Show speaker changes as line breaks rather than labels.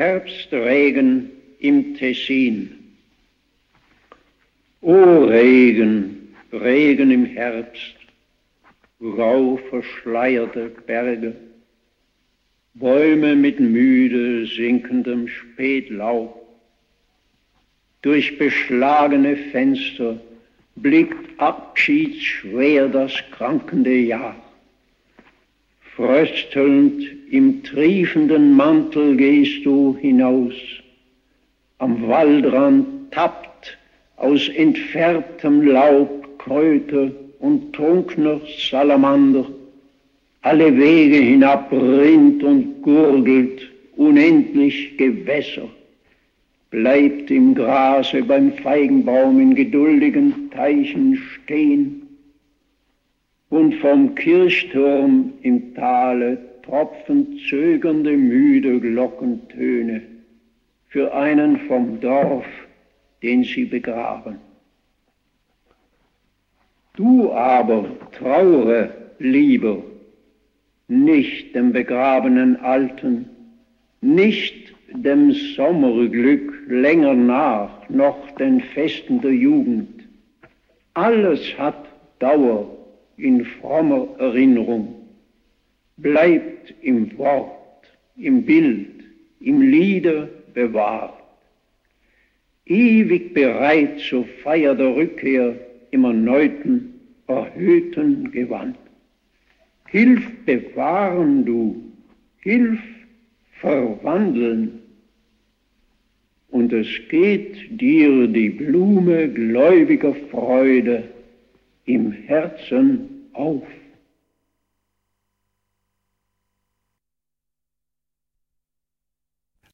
Herbstregen im Tessin. O Regen, Regen im Herbst, grau verschleierte Berge, Bäume mit müde sinkendem Spätlaub. Durch beschlagene Fenster blickt abschiedsschwer das krankende Jahr. Fröstelnd im triefenden Mantel gehst du hinaus. Am Waldrand tappt aus entfärbtem Laub Kräuter und trunkner Salamander. Alle Wege hinab rinnt und gurgelt unendlich Gewässer. Bleibt im Grase beim Feigenbaum in geduldigen Teichen stehen. Und vom Kirchturm im Tale tropfen zögernde, müde Glockentöne für einen vom Dorf, den sie begraben. Du aber traure lieber, nicht dem begrabenen Alten, nicht dem Sommerglück länger nach, noch den Festen der Jugend. Alles hat Dauer in frommer Erinnerung, bleibt im Wort, im Bild, im Liede bewahrt. Ewig bereit zur Feier der Rückkehr im erneuten, erhöhten Gewand. Hilf bewahren du, hilf verwandeln, und es geht dir die Blume gläubiger Freude im Herzen auf.